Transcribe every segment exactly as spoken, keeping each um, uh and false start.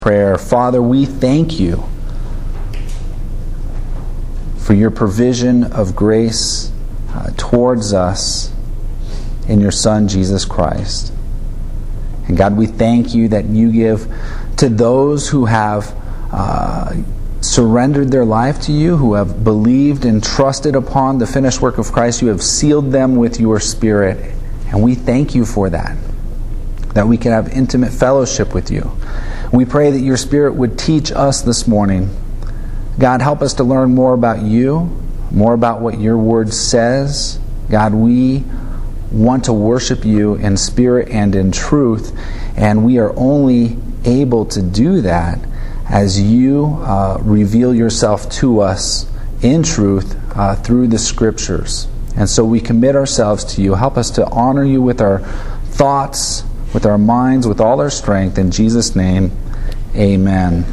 Prayer. Father, we thank you for your provision of grace uh, towards us in your Son, Jesus Christ. And God, we thank you that you give to those who have uh, surrendered their life to you, who have believed and trusted upon the finished work of Christ, you have sealed them with your Spirit. And we thank you for that, that we can have intimate fellowship with you. We pray that your Spirit would teach us this morning. God, help us to learn more about you, more about what your word says. God, we want to worship you in spirit and in truth, and we are only able to do that as you uh, reveal yourself to us in truth uh, through the Scriptures. And so we commit ourselves to you. Help us to honor you with our thoughts, with our minds, with all our strength. In Jesus' name, amen.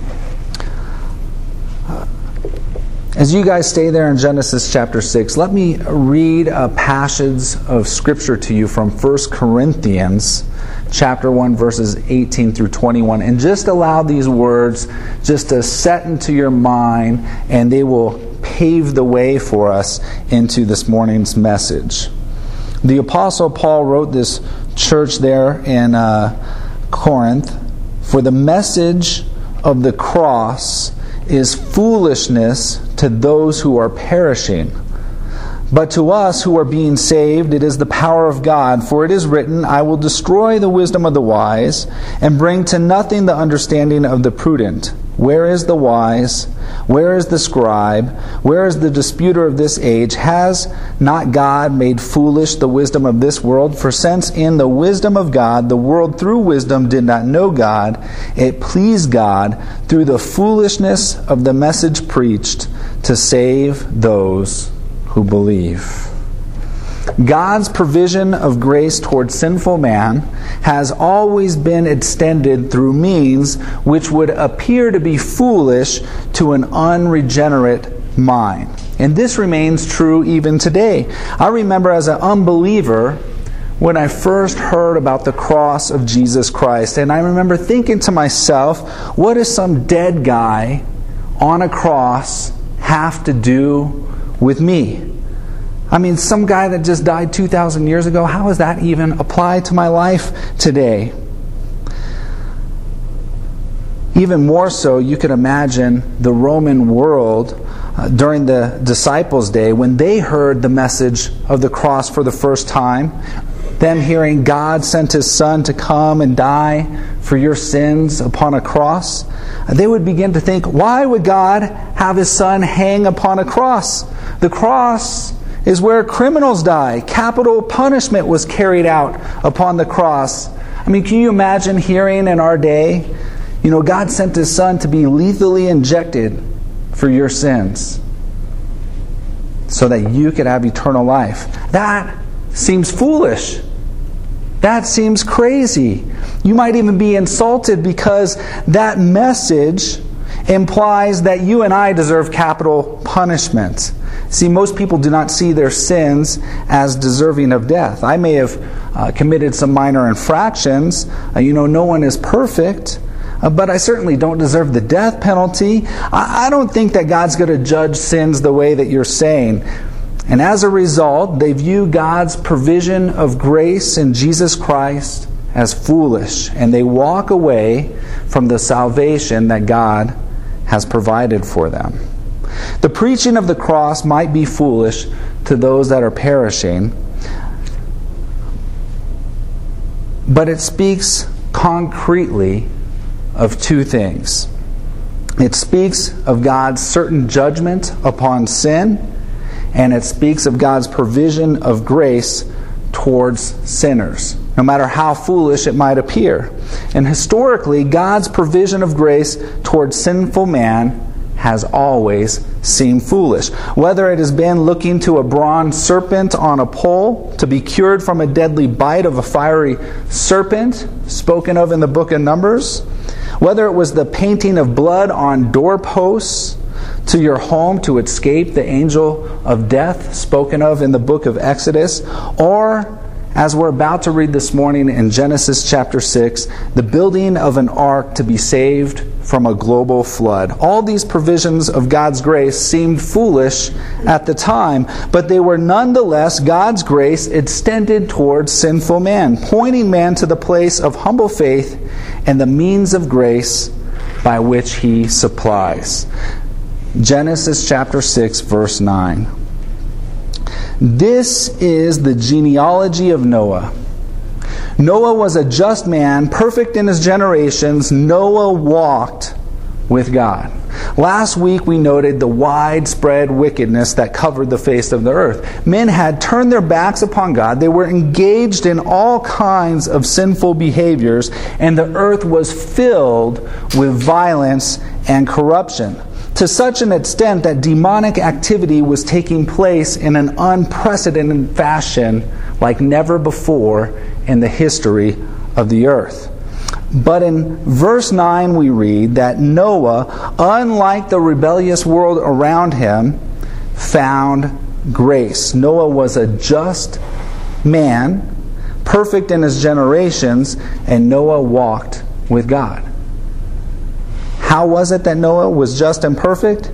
As you guys stay there in Genesis chapter six, let me read a passage of Scripture to you from First Corinthians chapter one, verses eighteen through twenty-one. And just allow these words just to set into your mind, and they will pave the way for us into this morning's message. The Apostle Paul wrote this church there in uh, Corinth, "For the message of the cross is foolishness to those who are perishing. But to us who are being saved, it is the power of God. For it is written, I will destroy the wisdom of the wise, and bring to nothing the understanding of the prudent. Where is the wise? Where is the scribe? Where is the disputer of this age? Has not God made foolish the wisdom of this world? For since in the wisdom of God, the world through wisdom did not know God, it pleased God through the foolishness of the message preached to save those who believe." God's provision of grace towards sinful man has always been extended through means which would appear to be foolish to an unregenerate mind. And this remains true even today. I remember as an unbeliever when I first heard about the cross of Jesus Christ, and I remember thinking to myself, what does some dead guy on a cross have to do with me? I mean, some guy that just died two thousand years ago, how does that even apply to my life today? Even more so, you could imagine the Roman world uh, during the disciples' day when they heard the message of the cross for the first time, them hearing God sent His Son to come and die for your sins upon a cross. They would begin to think, why would God have His Son hang upon a cross? The cross is where criminals die. Capital punishment was carried out upon the cross. I mean, can you imagine hearing in our day, you know, God sent His Son to be lethally injected for your sins so that you could have eternal life? That seems foolish. That seems crazy. You might even be insulted because that message implies that you and I deserve capital punishment. See, most people do not see their sins as deserving of death. I may have uh, committed some minor infractions. Uh, you know, no one is perfect. Uh, but I certainly don't deserve the death penalty. I, I don't think that God's going to judge sins the way that you're saying. And as a result, they view God's provision of grace in Jesus Christ as foolish. And they walk away from the salvation that God has provided for them. The preaching of the cross might be foolish to those that are perishing, but it speaks concretely of two things. It speaks of God's certain judgment upon sin, and it speaks of God's provision of grace towards sinners, no matter how foolish it might appear. And historically, God's provision of grace towards sinful man has always seemed foolish. Whether it has been looking to a bronze serpent on a pole to be cured from a deadly bite of a fiery serpent, spoken of in the book of Numbers, whether it was the painting of blood on doorposts to your home to escape the angel of death, spoken of in the book of Exodus, or as we're about to read this morning in Genesis chapter six, the building of an ark to be saved from a global flood. All these provisions of God's grace seemed foolish at the time, but they were nonetheless God's grace extended towards sinful man, pointing man to the place of humble faith and the means of grace by which He supplies. Genesis chapter six, verse nine. This is the genealogy of Noah. Noah was a just man, perfect in his generations. Noah walked with God. Last week we noted the widespread wickedness that covered the face of the earth. Men had turned their backs upon God. They were engaged in all kinds of sinful behaviors, and the earth was filled with violence and corruption, to such an extent that demonic activity was taking place in an unprecedented fashion like never before in the history of the earth. But in verse nine we read that Noah, unlike the rebellious world around him, found grace. Noah was a just man, perfect in his generations, and Noah walked with God. How was it that Noah was just and perfect?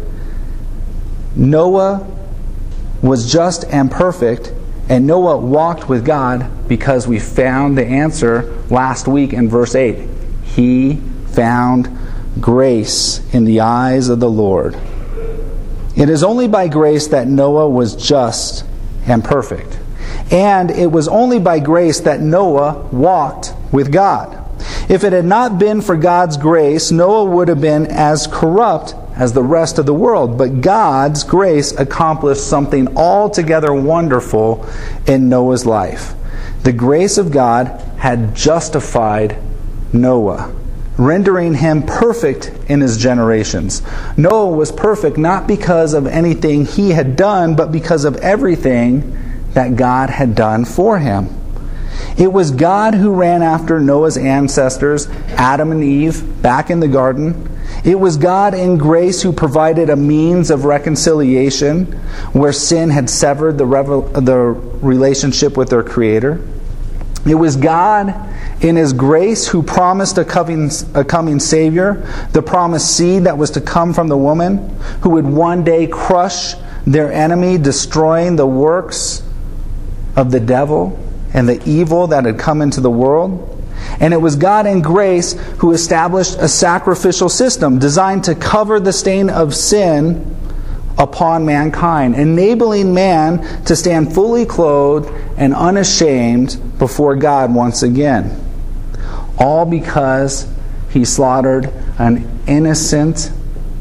Noah was just and perfect, and Noah walked with God because we found the answer last week in verse eight. He found grace in the eyes of the Lord. It is only by grace that Noah was just and perfect. And it was only by grace that Noah walked with God. If it had not been for God's grace, Noah would have been as corrupt as the rest of the world. But God's grace accomplished something altogether wonderful in Noah's life. The grace of God had justified Noah, rendering him perfect in his generations. Noah was perfect not because of anything he had done, but because of everything that God had done for him. It was God who ran after Noah's ancestors, Adam and Eve, back in the garden. It was God in grace who provided a means of reconciliation where sin had severed the, revel- the relationship with their Creator. It was God in His grace who promised a coming, a coming Savior, the promised seed that was to come from the woman, who would one day crush their enemy, destroying the works of the devil and the evil that had come into the world. And it was God in grace who established a sacrificial system designed to cover the stain of sin upon mankind, enabling man to stand fully clothed and unashamed before God once again. All because He slaughtered an innocent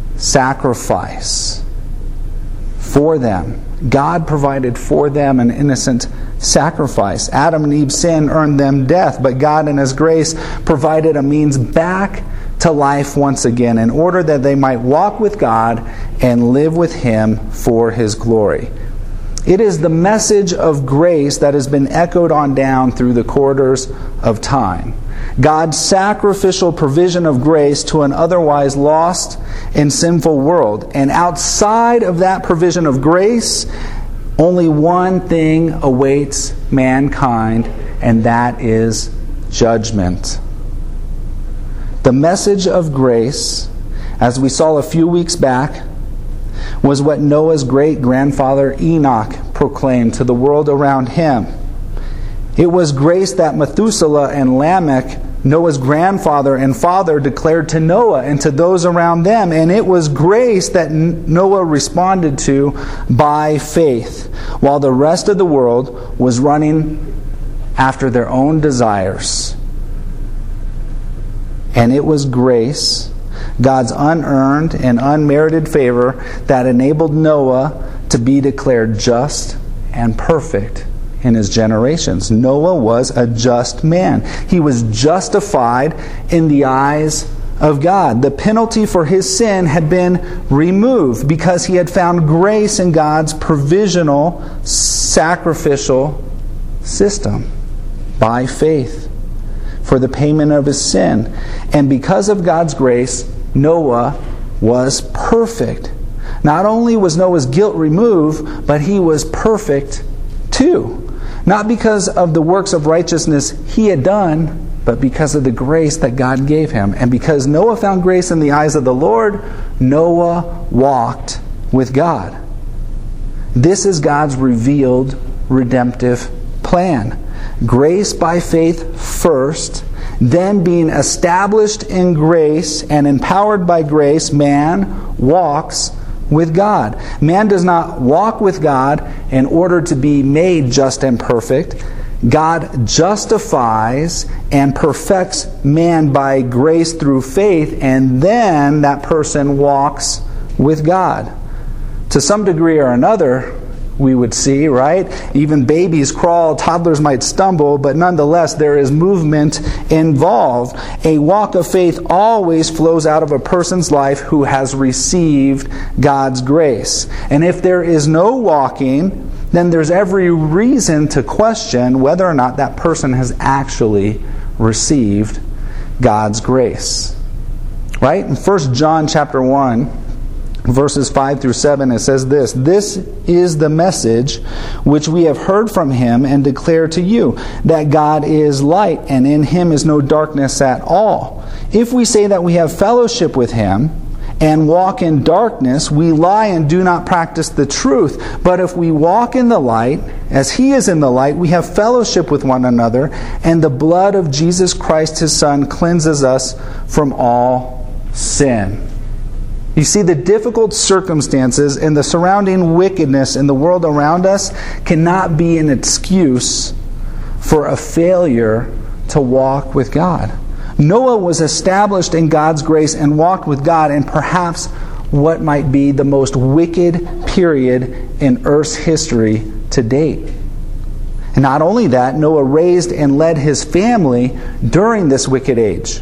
sacrifice for them. God provided for them an innocent sacrifice. Adam and Eve's sin earned them death, but God in His grace provided a means back to life once again in order that they might walk with God and live with Him for His glory. It is the message of grace that has been echoed on down through the corridors of time. God's sacrificial provision of grace to an otherwise lost and sinful world. And outside of that provision of grace, only one thing awaits mankind, and that is judgment. The message of grace, as we saw a few weeks back, was what Noah's great-grandfather Enoch proclaimed to the world around him. It was grace that Methuselah and Lamech, Noah's grandfather and father, declared to Noah and to those around them. And it was grace that Noah responded to by faith, while the rest of the world was running after their own desires. And it was grace, God's unearned and unmerited favor, that enabled Noah to be declared just and perfect in his generations. Noah was a just man. He was justified in the eyes of God. The penalty for his sin had been removed because he had found grace in God's provisional, sacrificial system by faith for the payment of his sin. And because of God's grace, Noah was perfect. Not only was Noah's guilt removed, but he was perfect too. not because of the works of righteousness he had done, but because of the grace that God gave him. And because Noah found grace in the eyes of the Lord, Noah walked with God. This is God's revealed redemptive plan. Grace by faith first, then being established in grace and empowered by grace, man walks with God. Man does not walk with God in order to be made just and perfect. God justifies and perfects man by grace through faith, and then that person walks with God. To some degree or another, we would see, right? Even babies crawl, toddlers might stumble, but nonetheless there is movement involved. A walk of faith always flows out of a person's life who has received God's grace. And if there is no walking, then there's every reason to question whether or not that person has actually received God's grace. Right? In First John chapter one, verses five through seven, it says this: "This is the message which we have heard from him and declare to you, that God is light, and in him is no darkness at all. If we say that we have fellowship with him and walk in darkness, we lie and do not practice the truth. But if we walk in the light, as he is in the light, we have fellowship with one another, and the blood of Jesus Christ his Son cleanses us from all sin." You see, the difficult circumstances and the surrounding wickedness in the world around us cannot be an excuse for a failure to walk with God. Noah was established in God's grace and walked with God in perhaps what might be the most wicked period in Earth's history to date. And not only that, Noah raised and led his family during this wicked age.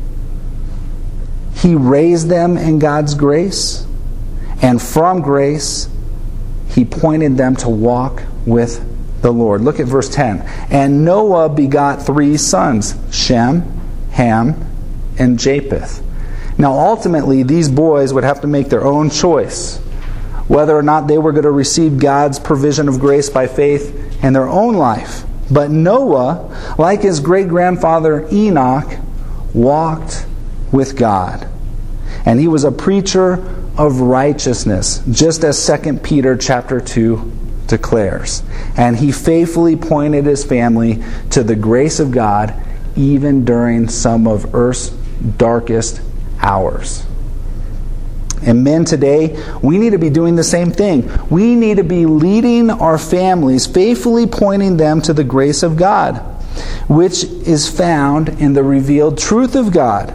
He raised them in God's grace, and from grace, he pointed them to walk with the Lord. Look at verse ten. "And Noah begot three sons, Shem, Ham, and Japheth." Now ultimately, these boys would have to make their own choice, whether or not they were going to receive God's provision of grace by faith in their own life. But Noah, like his great-grandfather Enoch, walked with God. And he was a preacher of righteousness, just as Second Peter chapter two declares. And he faithfully pointed his family to the grace of God even during some of Earth's darkest hours. And men today, we need to be doing the same thing. We need to be leading our families, faithfully pointing them to the grace of God, which is found in the revealed truth of God.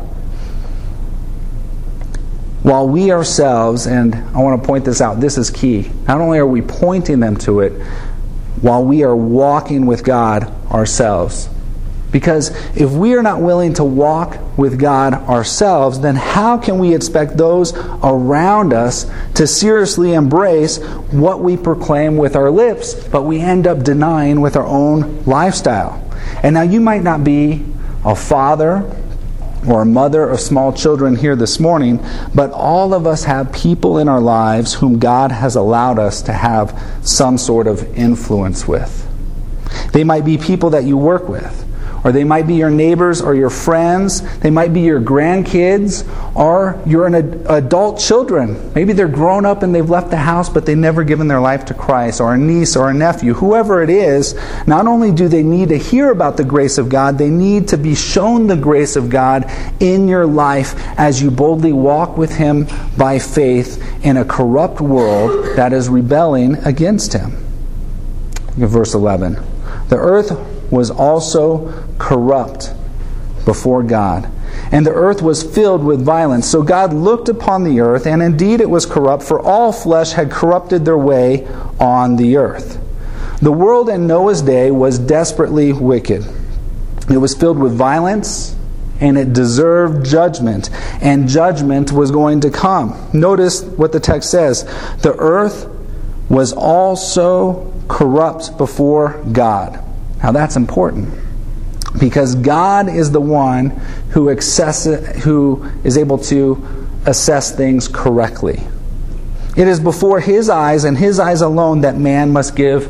While we ourselves, and I want to point this out, this is key, not only are we pointing them to it, while we are walking with God ourselves. Because if we are not willing to walk with God ourselves, then how can we expect those around us to seriously embrace what we proclaim with our lips, but we end up denying with our own lifestyle? And now you might not be a father or a mother of small children here this morning, but all of us have people in our lives whom God has allowed us to have some sort of influence with. They might be people that you work with, or they might be your neighbors or your friends. They might be your grandkids, or your adult children. Maybe they're grown up and they've left the house, but they've never given their life to Christ, or a niece or a nephew. Whoever it is, not only do they need to hear about the grace of God, they need to be shown the grace of God in your life as you boldly walk with Him by faith in a corrupt world that is rebelling against Him. Look at verse eleven. The earth was also corrupt before God, and the earth was filled with violence. So God looked upon the earth, and indeed it was corrupt, for all flesh had corrupted their way on the earth. The world in Noah's day was desperately wicked. It was filled with violence, and it deserved judgment, and judgment was going to come. Notice what the text says. The earth was also corrupt before God. Now that's important, because God is the one who access, who is able to assess things correctly. It is before His eyes and His eyes alone that man must give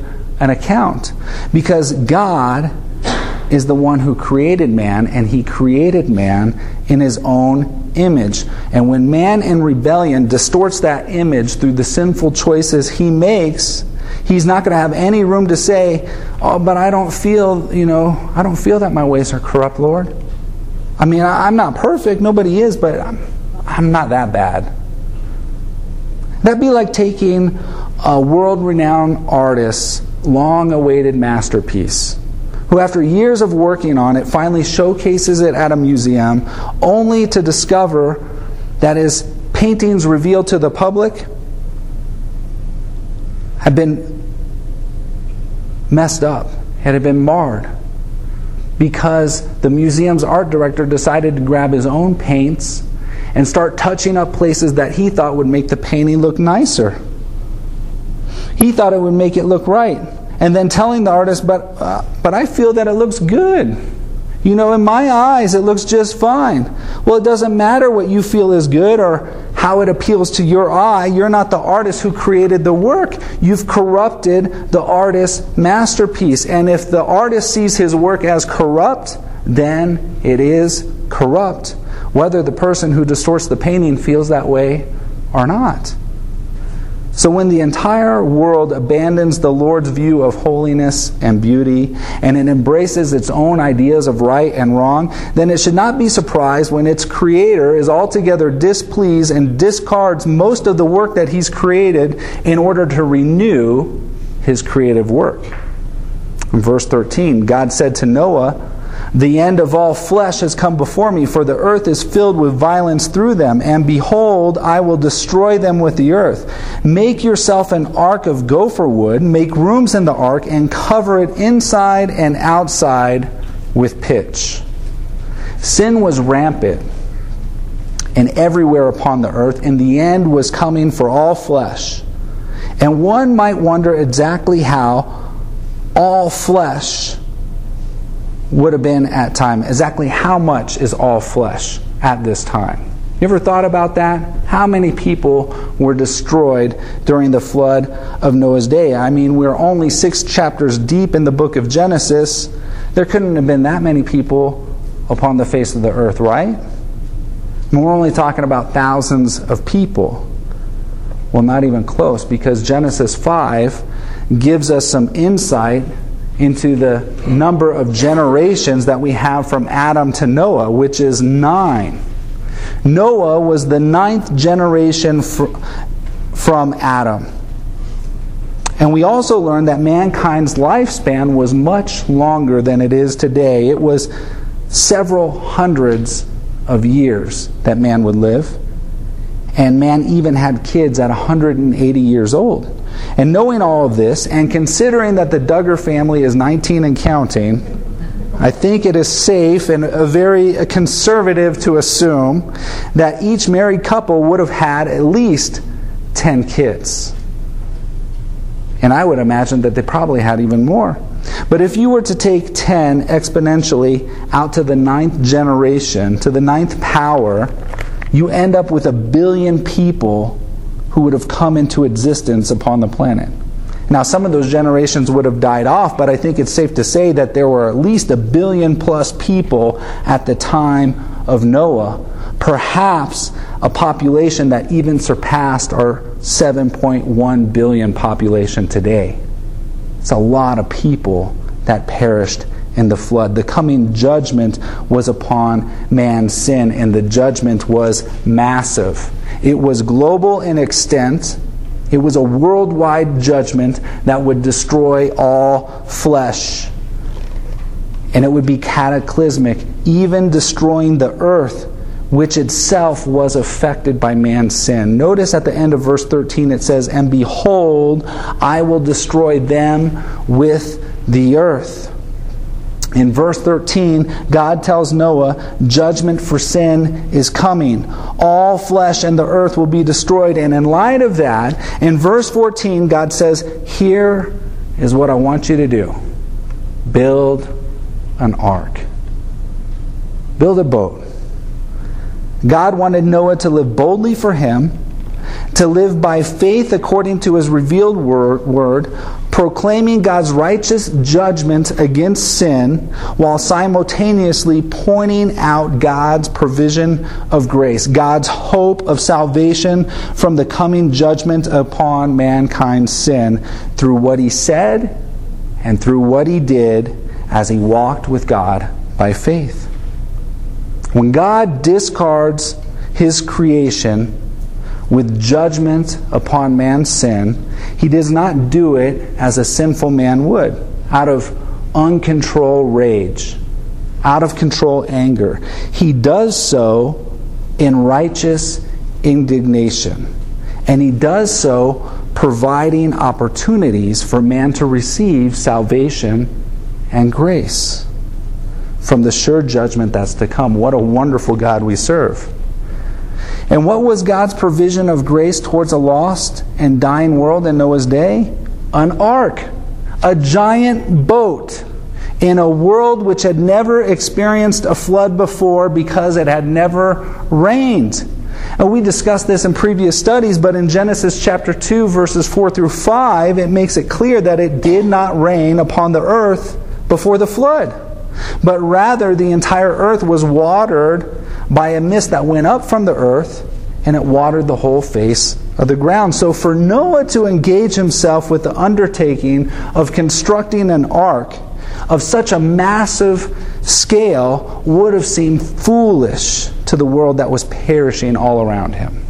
an account. Because God is the one who created man, and He created man in His own image. And when man in rebellion distorts that image through the sinful choices he makes, he's not going to have any room to say, oh, but I don't feel, you know, I don't feel that my ways are corrupt, Lord. I mean, I'm not perfect, nobody is, but I'm, I'm not that bad. That'd be like taking a world-renowned artist's long-awaited masterpiece, who after years of working on it finally showcases it at a museum, only to discover that his paintings revealed to the public had been messed up, had been marred, because the museum's art director decided to grab his own paints and start touching up places that he thought would make the painting look nicer. He thought it would make it look right. And then telling the artist, but uh, but I feel that it looks good. You know, in my eyes, it looks just fine. Well, it doesn't matter what you feel is good or how it appeals to your eye. You're not the artist who created the work. You've corrupted the artist's masterpiece. And if the artist sees his work as corrupt, then it is corrupt, whether the person who distorts the painting feels that way or not. So when the entire world abandons the Lord's view of holiness and beauty, and it embraces its own ideas of right and wrong, then it should not be surprised when its Creator is altogether displeased and discards most of the work that He's created in order to renew His creative work. In verse thirteen, God said to Noah, "The end of all flesh has come before me, for the earth is filled with violence through them. And behold, I will destroy them with the earth. Make yourself an ark of gopher wood, make rooms in the ark, and cover it inside and outside with pitch." Sin was rampant and everywhere upon the earth, and the end was coming for all flesh. And one might wonder exactly how all flesh would have been at time. Exactly how much is all flesh at this time? You ever thought about that? How many people were destroyed during the flood of Noah's day? I mean, we're only six chapters deep in the book of Genesis. There couldn't have been that many people upon the face of the earth, right? And we're only talking about thousands of people. Well, not even close, because Genesis five gives us some insight into the number of generations that we have from Adam to Noah, which is nine. Noah was the ninth generation fr- from Adam. And we also learned that mankind's lifespan was much longer than it is today. It was several hundreds of years that man would live. And man even had kids at one hundred eighty years old. And knowing all of this, and considering that the Duggar family is nineteen and counting, I think it is safe and a very conservative to assume that each married couple would have had at least ten kids. And I would imagine that they probably had even more. But if you were to take ten exponentially out to the ninth generation, to the ninth power, you end up with a billion people who would have come into existence upon the planet. Now, some of those generations would have died off, but I think it's safe to say that there were at least a billion plus people at the time of Noah. Perhaps a population that even surpassed our seven point one billion population today. It's a lot of people that perished in the flood. The coming judgment was upon man's sin, and the judgment was massive. It was global in extent. It was a worldwide judgment that would destroy all flesh. And it would be cataclysmic, even destroying the earth, which itself was affected by man's sin. Notice at the end of verse thirteen it says, "And behold, I will destroy them with the earth." In verse thirteen, God tells Noah, judgment for sin is coming. All flesh and the earth will be destroyed. And in light of that, in verse fourteen, God says, here is what I want you to do. Build an ark. Build a boat. God wanted Noah to live boldly for Him, to live by faith according to His revealed word, proclaiming God's righteous judgment against sin while simultaneously pointing out God's provision of grace, God's hope of salvation from the coming judgment upon mankind's sin through what he said and through what he did as he walked with God by faith. When God discards his creation with judgment upon man's sin, he does not do it as a sinful man would, out of uncontrolled rage, out of control anger. He does so in righteous indignation. And he does so providing opportunities for man to receive salvation and grace from the sure judgment that's to come. What a wonderful God we serve. And what was God's provision of grace towards a lost and dying world in Noah's day? An ark, a giant boat in a world which had never experienced a flood before because it had never rained. And we discussed this in previous studies, but in Genesis chapter two, verses four through five, it makes it clear that it did not rain upon the earth before the flood, but rather the entire earth was watered by a mist that went up from the earth, and it watered the whole face of the ground. So for Noah to engage himself with the undertaking of constructing an ark of such a massive scale would have seemed foolish to the world that was perishing all around him.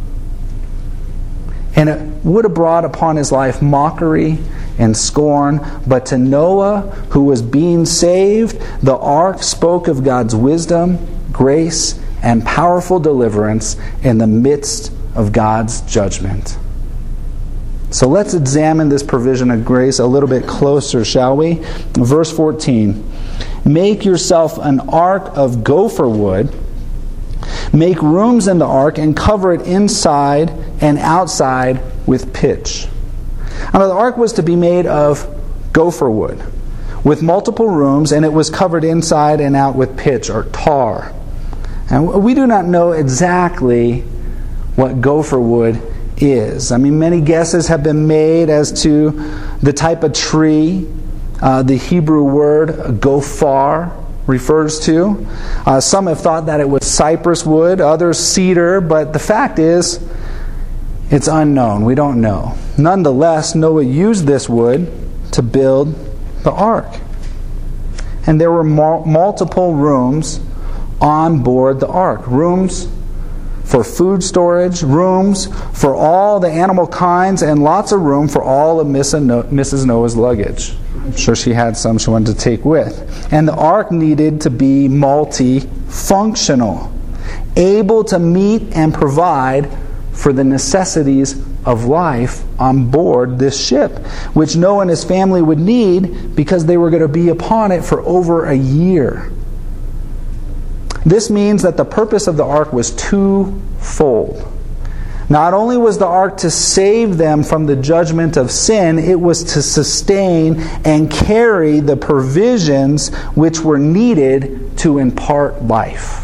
And it would have brought upon his life mockery and scorn, but to Noah, who was being saved, the ark spoke of God's wisdom, grace, and powerful deliverance in the midst of God's judgment. So let's examine this provision of grace a little bit closer, shall we? Verse fourteen. Make yourself an ark of gopher wood. Make rooms in the ark and cover it inside and outside with pitch. Now the ark was to be made of gopher wood with multiple rooms, and it was covered inside and out with pitch or tar. And we do not know exactly what gopher wood is. I mean, many guesses have been made as to the type of tree uh, the Hebrew word gofar refers to. Uh, some have thought that it was cypress wood, others cedar, but the fact is, it's unknown. We don't know. Nonetheless, Noah used this wood to build the ark. And there were mul- multiple rooms on board the ark. Rooms for food storage, rooms for all the animal kinds, and lots of room for all of Missus Noah's luggage. I'm sure she had some she wanted to take with. And the ark needed to be multifunctional, able to meet and provide for the necessities of life on board this ship, which Noah and his family would need because they were going to be upon it for over a year. This means that the purpose of the ark was twofold. Not only was the ark to save them from the judgment of sin, it was to sustain and carry the provisions which were needed to impart life.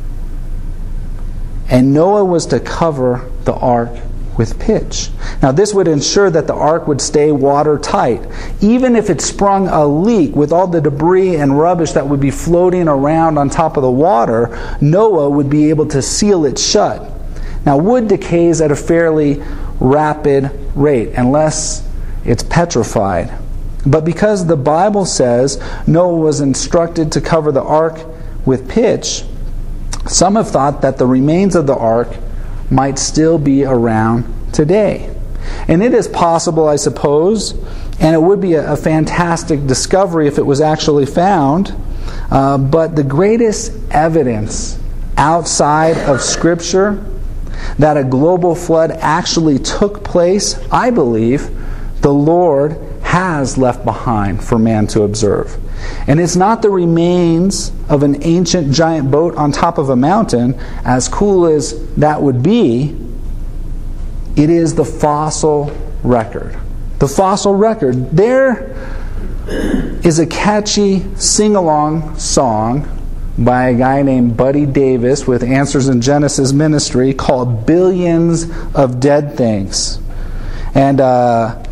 And Noah was to cover the ark with pitch. Now this would ensure that the ark would stay watertight. Even if it sprung a leak with all the debris and rubbish that would be floating around on top of the water, Noah would be able to seal it shut. Now wood decays at a fairly rapid rate unless it's petrified. But because the Bible says Noah was instructed to cover the ark with pitch, some have thought that the remains of the ark might still be around today. And it is possible, I suppose, and it would be a, a fantastic discovery if it was actually found, uh, but the greatest evidence outside of Scripture that a global flood actually took place, I believe, the Lord has left behind for man to observe. And it's not the remains of an ancient giant boat on top of a mountain, as cool as that would be. It is the fossil record. The fossil record. There is a catchy sing-along song by a guy named Buddy Davis with Answers in Genesis Ministry called Billions of Dead Things. And uh,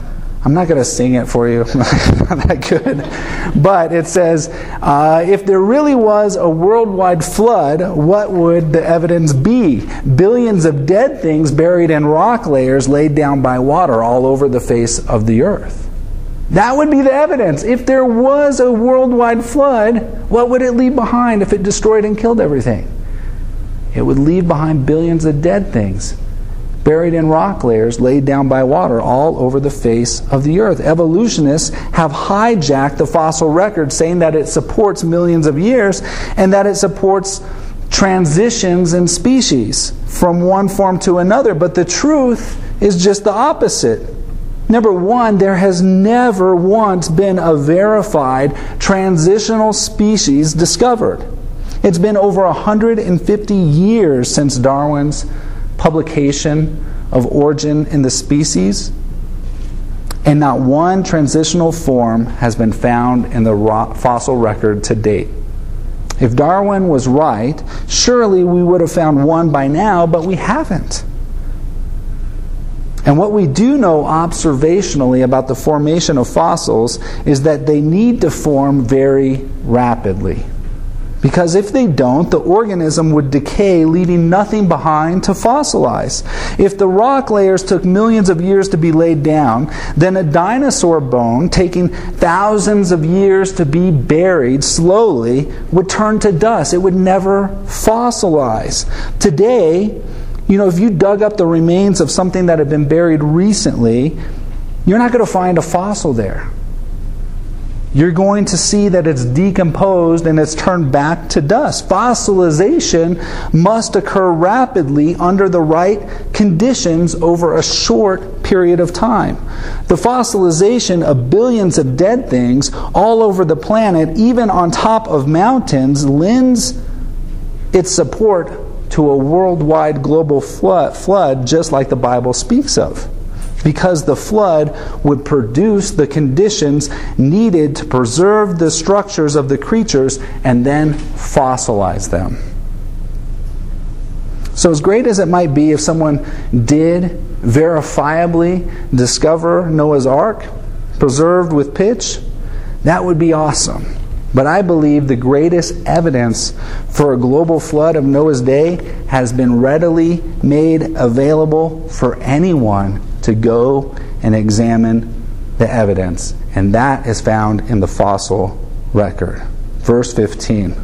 I'm not going to sing it for you. Not that good. But it says, uh, if there really was a worldwide flood, what would the evidence be? Billions of dead things buried in rock layers laid down by water all over the face of the earth. That would be the evidence. If there was a worldwide flood, what would it leave behind if it destroyed and killed everything? It would leave behind billions of dead things buried in rock layers laid down by water all over the face of the earth. Evolutionists have hijacked the fossil record, saying that it supports millions of years and that it supports transitions in species from one form to another. But the truth is just the opposite. Number one, there has never once been a verified transitional species discovered. It's been over one hundred fifty years since Darwin's publication of Origin in the Species, and not one transitional form has been found in the fossil record to date. If Darwin was right, surely we would have found one by now, but we haven't. And what we do know observationally about the formation of fossils is that they need to form very rapidly. Because if they don't, the organism would decay, leaving nothing behind to fossilize. If the rock layers took millions of years to be laid down, then a dinosaur bone, taking thousands of years to be buried slowly, would turn to dust. It would never fossilize. Today, you know, if you dug up the remains of something that had been buried recently, you're not going to find a fossil there. You're going to see that it's decomposed and it's turned back to dust. Fossilization must occur rapidly under the right conditions over a short period of time. The fossilization of billions of dead things all over the planet, even on top of mountains, lends its support to a worldwide global flood, flood just like the Bible speaks of. Because the flood would produce the conditions needed to preserve the structures of the creatures and then fossilize them. So as great as it might be if someone did verifiably discover Noah's Ark, preserved with pitch, that would be awesome. But I believe the greatest evidence for a global flood of Noah's day has been readily made available for anyone to go and examine the evidence. And that is found in the fossil record. Verse fifteen.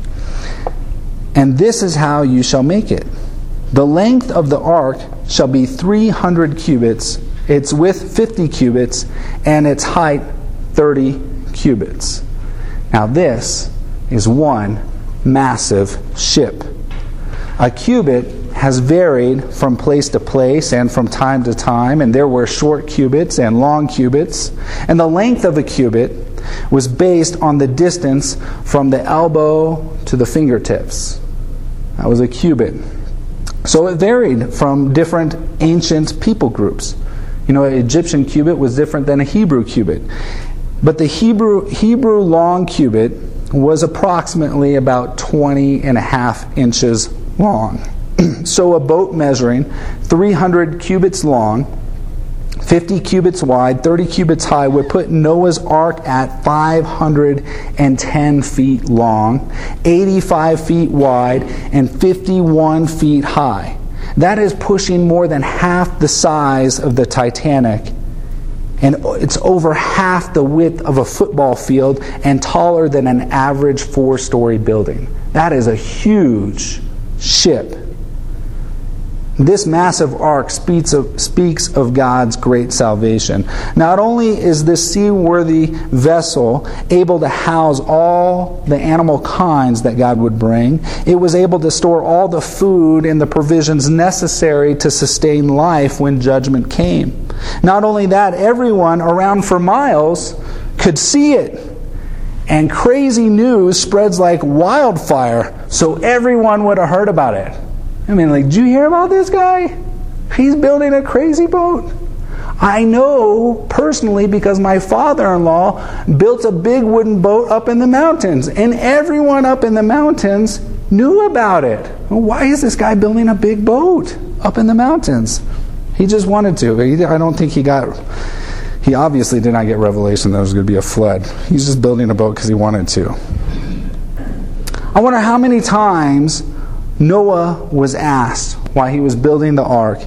And this is how you shall make it. The length of the ark shall be three hundred cubits, its width fifty cubits, and its height thirty cubits. Now this is one massive ship. A cubit has varied from place to place and from time to time, and there were short cubits and long cubits. And the length of a cubit was based on the distance from the elbow to the fingertips. That was a cubit. So it varied from different ancient people groups. You know, an Egyptian cubit was different than a Hebrew cubit. But the Hebrew Hebrew long cubit was approximately about twenty and a half inches long. So a boat measuring three hundred cubits long, fifty cubits wide, thirty cubits high would put Noah's Ark at five hundred ten feet long, eighty-five feet wide, and fifty-one feet high. That is pushing more than half the size of the Titanic. And it's over half the width of a football field and taller than an average four-story building. That is a huge ship. This massive ark speaks of, speaks of God's great salvation. Not only is this seaworthy vessel able to house all the animal kinds that God would bring, it was able to store all the food and the provisions necessary to sustain life when judgment came. Not only that, everyone around for miles could see it. And crazy news spreads like wildfire, so everyone would have heard about it. I mean, like, did you hear about this guy? He's building a crazy boat. I know personally because my father-in-law built a big wooden boat up in the mountains, and everyone up in the mountains knew about it. Well, why is this guy building a big boat up in the mountains? He just wanted to. I don't think he got He obviously did not get revelation that there was going to be a flood. He's just building a boat because he wanted to. I wonder how many times Noah was asked while he was building the ark,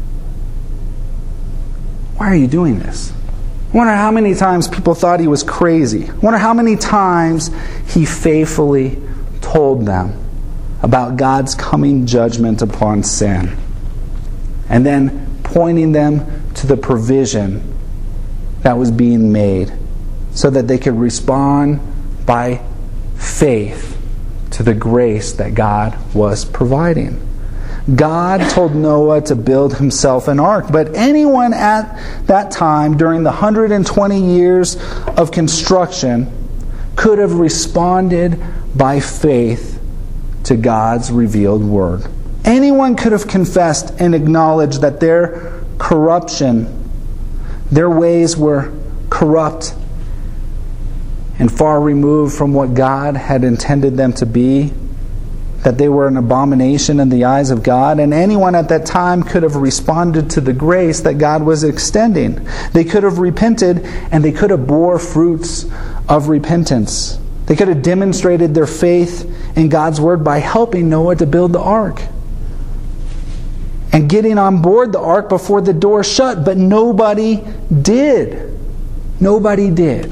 why are you doing this? I wonder how many times people thought he was crazy. I wonder how many times he faithfully told them about God's coming judgment upon sin. And then pointing them to the provision that was being made so that they could respond by faith to the grace that God was providing. God told Noah to build himself an ark, but anyone at that time during the one hundred twenty years of construction could have responded by faith to God's revealed word. Anyone could have confessed and acknowledged that their corruption, their ways were corrupt and far removed from what God had intended them to be, that they were an abomination in the eyes of God, and anyone at that time could have responded to the grace that God was extending. They could have repented, and they could have bore fruits of repentance. They could have demonstrated their faith in God's word by helping Noah to build the ark and getting on board the ark before the door shut, but nobody did. Nobody did.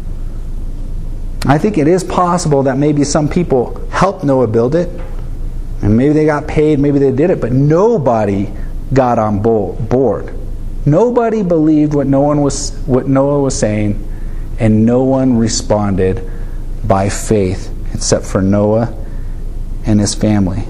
I think it is possible that maybe some people helped Noah build it, and maybe they got paid, maybe they did it, but nobody got on board. Nobody believed what no one was, what Noah was saying, and no one responded by faith except for Noah and his family.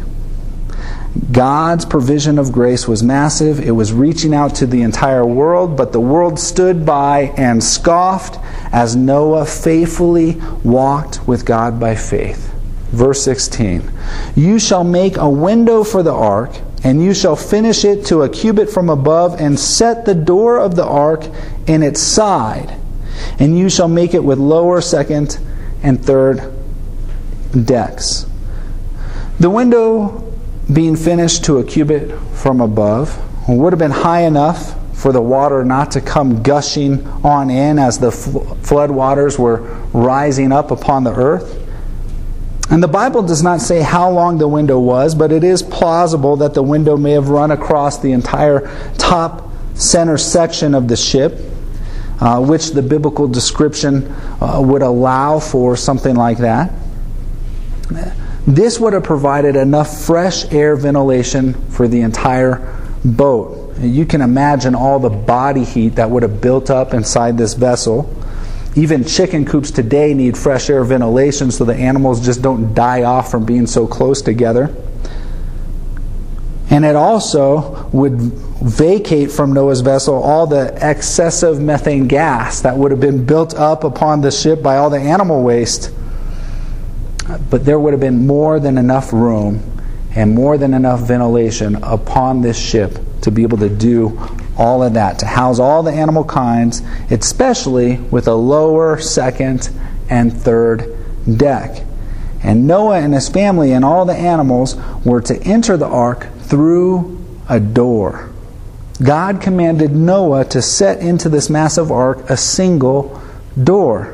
God's provision of grace was massive. It was reaching out to the entire world, but the world stood by and scoffed as Noah faithfully walked with God by faith. Verse sixteen, you shall make a window for the ark, and you shall finish it to a cubit from above, and set the door of the ark in its side, and you shall make it with lower, second, and third decks. The window being finished to a cubit from above would have been high enough for the water not to come gushing on in as the flood waters were rising up upon the earth. And the Bible does not say how long the window was, but it is plausible that the window may have run across the entire top center section of the ship, uh, which the biblical description uh, would allow for something like that. This would have provided enough fresh air ventilation for the entire boat. You can imagine all the body heat that would have built up inside this vessel. Even chicken coops today need fresh air ventilation so the animals just don't die off from being so close together. And it also would vacate from Noah's vessel all the excessive methane gas that would have been built up upon the ship by all the animal waste. But there would have been more than enough room and more than enough ventilation upon this ship to be able to do all of that, to house all the animal kinds, especially with a lower, second, and third deck. And Noah and his family and all the animals were to enter the ark through a door. God commanded Noah to set into this massive ark a single door,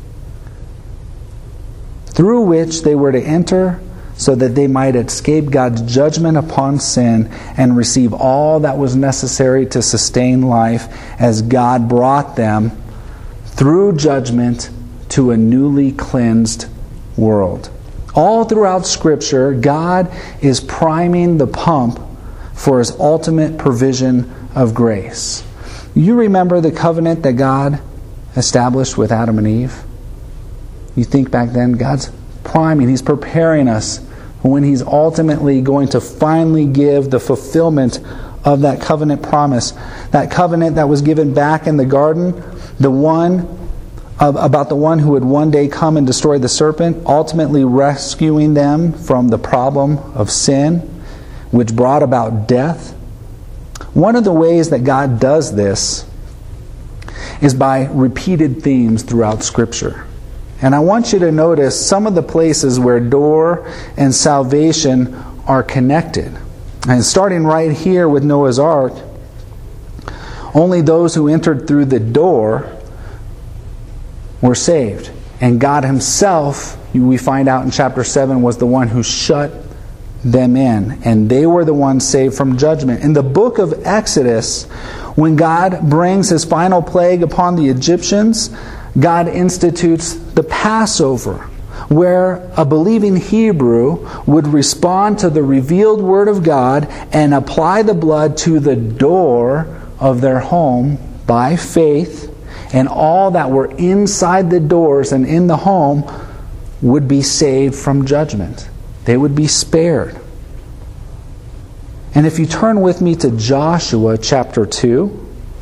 through which they were to enter so that they might escape God's judgment upon sin and receive all that was necessary to sustain life as God brought them through judgment to a newly cleansed world. All throughout Scripture, God is priming the pump for His ultimate provision of grace. You remember the covenant that God established with Adam and Eve? You think back then, God's priming, He's preparing us when He's ultimately going to finally give the fulfillment of that covenant promise. That covenant that was given back in the garden, the one about the one who would one day come and destroy the serpent, ultimately rescuing them from the problem of sin, which brought about death. One of the ways that God does this is by repeated themes throughout Scripture. And I want you to notice some of the places where door and salvation are connected. And starting right here with Noah's Ark, Only those who entered through the door were saved. And God himself, we find out in chapter seven, was the one who shut them in. And they were the ones saved from judgment. In the book of Exodus, when God brings his final plague upon the Egyptians, God institutes the Passover, where a believing Hebrew would respond to the revealed Word of God and apply the blood to the door of their home by faith, and all that were inside the doors and in the home would be saved from judgment. They would be spared. And if you turn with me to Joshua chapter two,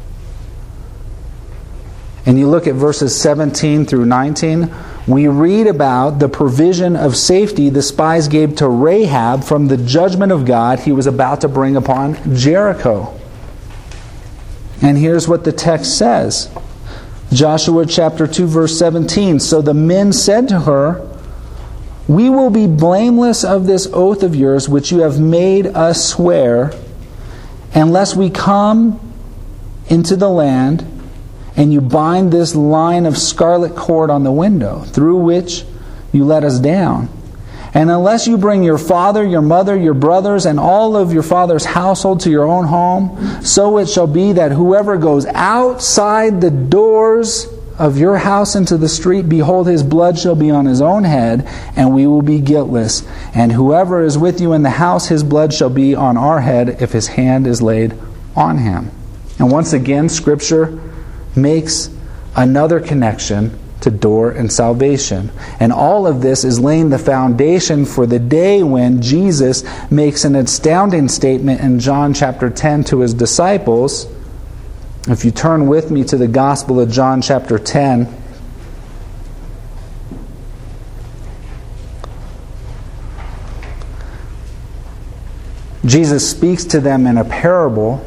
and you look at verses seventeen through nineteen, we read about the provision of safety the spies gave to Rahab from the judgment of God he was about to bring upon Jericho. And here's what the text says. Joshua chapter two, verse seventeen. So the men said to her, "We will be blameless of this oath of yours which you have made us swear, unless we come into the land and you bind this line of scarlet cord on the window, through which you let us down. And unless you bring your father, your mother, your brothers, and all of your father's household to your own home, so it shall be that whoever goes outside the doors of your house into the street, behold, his blood shall be on his own head, and we will be guiltless. And whoever is with you in the house, his blood shall be on our head if his hand is laid on him." And once again, Scripture makes another connection to door and salvation. And all of this is laying the foundation for the day when Jesus makes an astounding statement in John chapter ten to his disciples. If you turn with me to the Gospel of John chapter ten, Jesus speaks to them in a parable.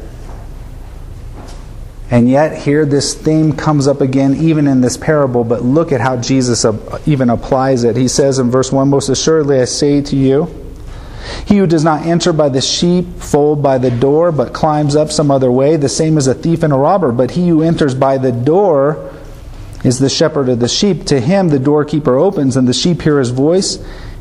And yet here this theme comes up again even in this parable, but look at how Jesus even applies it. He says in verse one, "Most assuredly I say to you, he who does not enter by the sheepfold by the door, but climbs up some other way, the same is a thief and a robber. But he who enters by the door is the shepherd of the sheep. To him the doorkeeper opens, and the sheep hear his voice,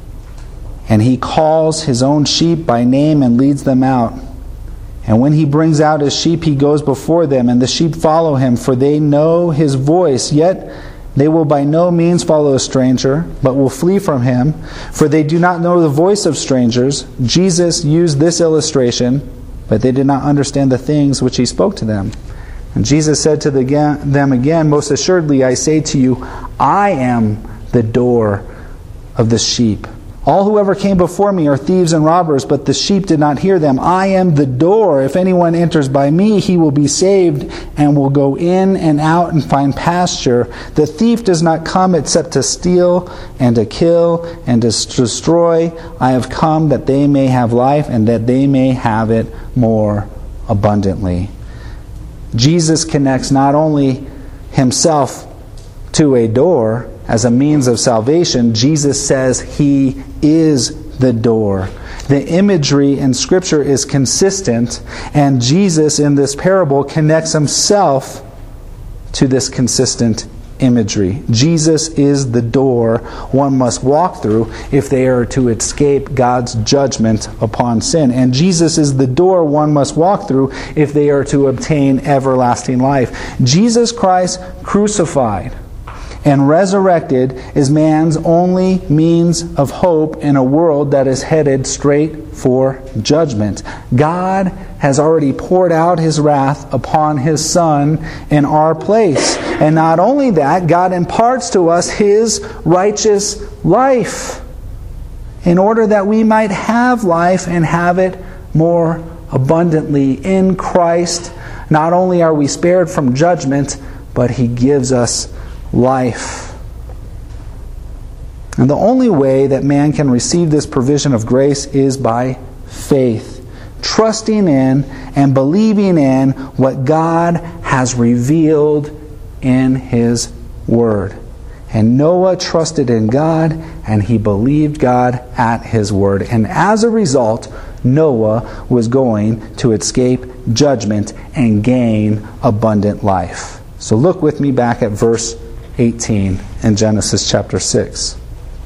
and he calls his own sheep by name and leads them out. And when he brings out his sheep, he goes before them, and the sheep follow him, for they know his voice. Yet they will by no means follow a stranger, but will flee from him, for they do not know the voice of strangers." Jesus used this illustration, but they did not understand the things which he spoke to them. And Jesus said to them again, "Most assuredly I say to you, I am the door of the sheep. All who ever came before me are thieves and robbers, but the sheep did not hear them. I am the door. If anyone enters by me, he will be saved and will go in and out and find pasture. The thief does not come except to steal and to kill and to destroy. I have come that they may have life and that they may have it more abundantly." Jesus connects not only himself to a door as a means of salvation. Jesus says he is the door. The imagery in Scripture is consistent, and Jesus in this parable connects himself to this consistent imagery. Jesus is the door one must walk through if they are to escape God's judgment upon sin. And Jesus is the door one must walk through if they are to obtain everlasting life. Jesus Christ crucified and resurrected is man's only means of hope in a world that is headed straight for judgment. God has already poured out his wrath upon his Son in our place. And not only that, God imparts to us his righteous life in order that we might have life and have it more abundantly. In Christ, not only are we spared from judgment, but he gives us life. And the only way that man can receive this provision of grace is by faith, trusting in and believing in what God has revealed in his Word. And Noah trusted in God, and he believed God at his word. And as a result, Noah was going to escape judgment and gain abundant life. So look with me back at verse eighteen in Genesis chapter six.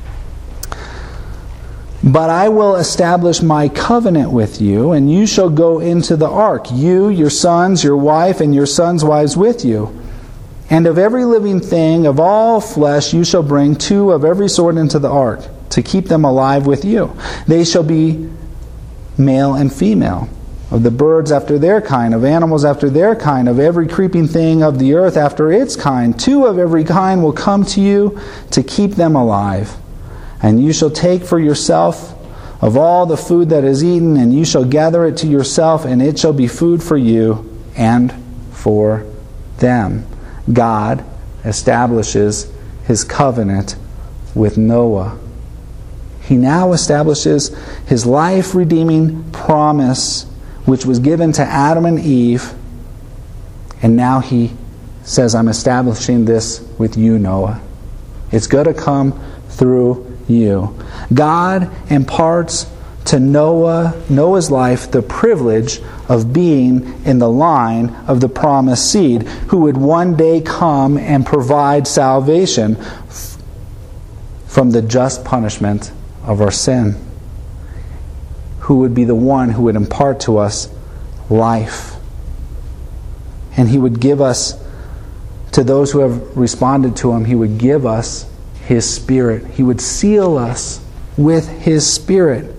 But I will establish my covenant with you, and you shall go into the ark, you, your sons, your wife, and your sons' wives with you. And of every living thing, of all flesh, you shall bring two of every sort into the ark, to keep them alive with you. They shall be male and female. Of the birds after their kind, of animals after their kind, of every creeping thing of the earth after its kind. Two of every kind will come to you to keep them alive. And you shall take for yourself of all the food that is eaten, and you shall gather it to yourself, and it shall be food for you and for them. God establishes His covenant with Noah. He now establishes His life-redeeming promise, which was given to Adam and Eve. And now He says, I'm establishing this with you, Noah. It's going to come through you. God imparts to Noah, Noah's life, the privilege of being in the line of the promised seed, who would one day come and provide salvation f- from the just punishment of our sin. Who would be the one who would impart to us life. And He would give us, to those who have responded to Him, He would give us His Spirit. He would seal us with His Spirit.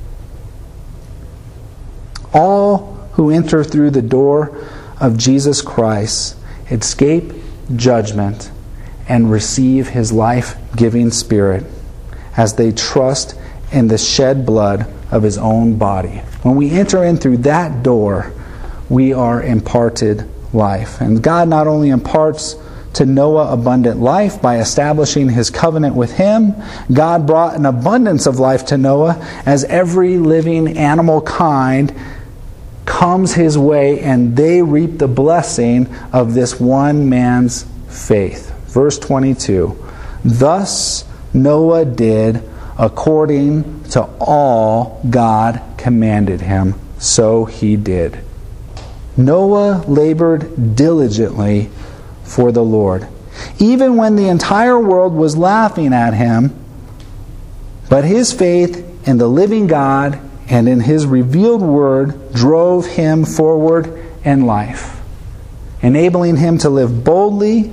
All who enter through the door of Jesus Christ escape judgment and receive His life-giving Spirit as they trust in the shed blood of His own body. When we enter in through that door, we are imparted life. And God not only imparts to Noah abundant life by establishing His covenant with him, God brought an abundance of life to Noah as every living animal kind comes his way, and they reap the blessing of this one man's faith. Verse twenty-two, thus Noah did according to all God commanded him, so he did. Noah labored diligently for the Lord, even when the entire world was laughing at him. But his faith in the living God and in His revealed word drove him forward in life, enabling him to live boldly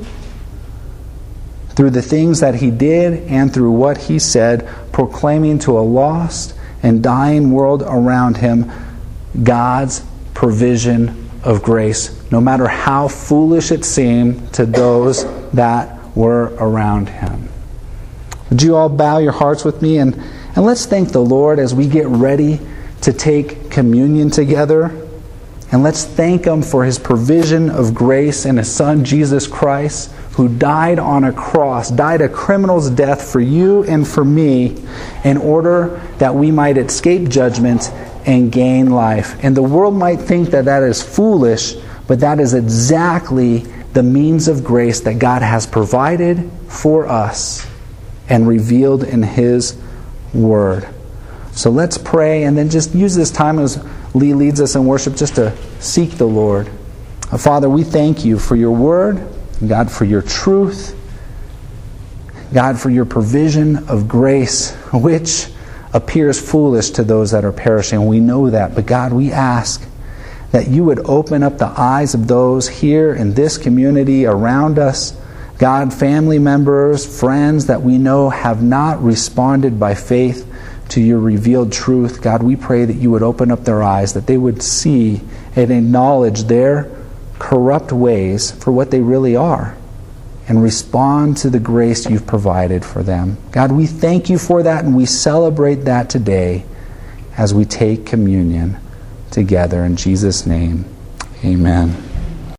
through the things that he did and through what he said, proclaiming to a lost and dying world around him God's provision of grace, no matter how foolish it seemed to those that were around him. Would you all bow your hearts with me, and, and let's thank the Lord as we get ready to take communion together. And let's thank Him for His provision of grace in His Son, Jesus Christ, who died on a cross, died a criminal's death for you and for me, in order that we might escape judgment and gain life. And the world might think that that is foolish, but that is exactly the means of grace that God has provided for us and revealed in His Word. So let's pray, and then just use this time as Lee leads us in worship just to seek the Lord. Father, we thank You for Your Word, God, for Your truth, God, for Your provision of grace, which appears foolish to those that are perishing. We know that, but God, we ask that You would open up the eyes of those here in this community around us, God, family members, friends that we know have not responded by faith to Your revealed truth. God, we pray that You would open up their eyes, that they would see and acknowledge their corrupt ways for what they really are, and respond to the grace You've provided for them. God, we thank You for that, and we celebrate that today as we take communion together. In Jesus' name, amen.